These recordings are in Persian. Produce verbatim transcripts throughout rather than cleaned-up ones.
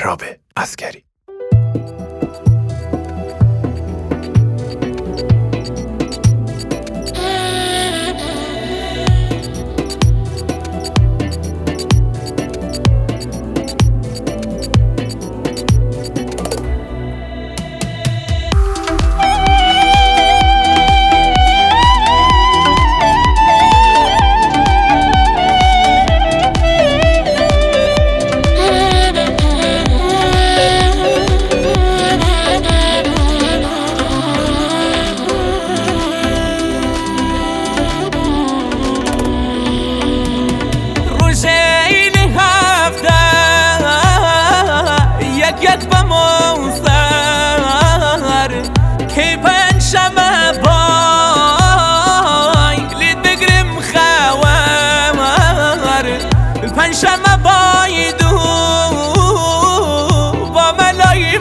مهراب عسکری. یک با موسر کی پنجشنبه بای لید بگرم خوار پنجشنبه بای دو با ملای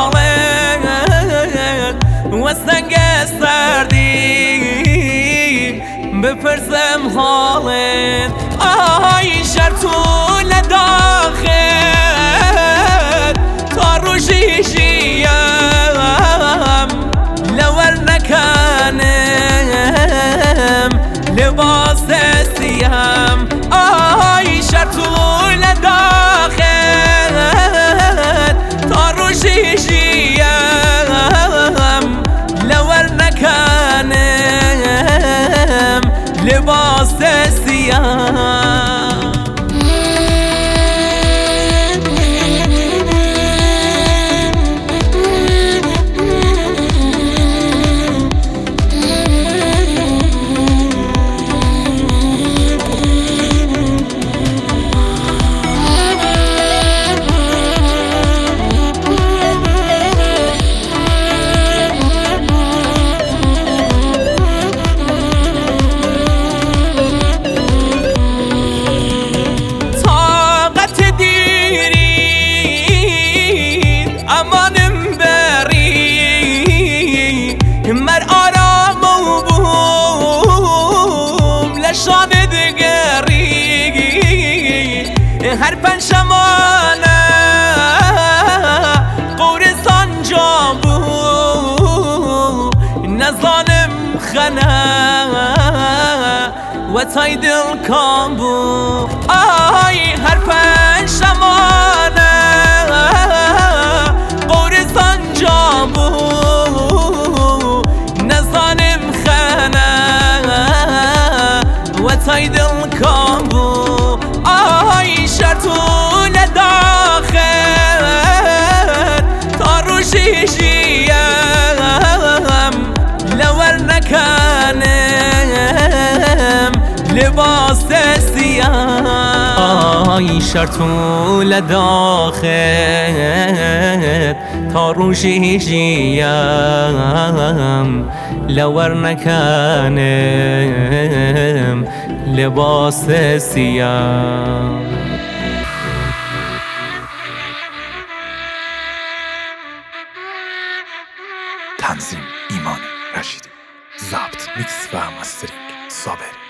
مالت و سنگ سردی بپرسم حالت آی شرطول داخل تا روشیشیم لور نکنم لباس سیم آی شرطول داخل تا روشیشیم لور نکنم لباس سیم مر آرام و بوم لشان دگری هر پنجشنبه قورستان جا بو نزانم خنه و تای دل کام بو آی هر پنجشنبه قورستان جا بو تای دل کام بو آی شرطول داخل تا روشیشیم لور نکنم لباس سیم آی شرطول داخل تا روشیشیم لور نکنم لباس سیاه. تنظیم ایمان رشیدی، ضبط میکس و مسترینگ صابری.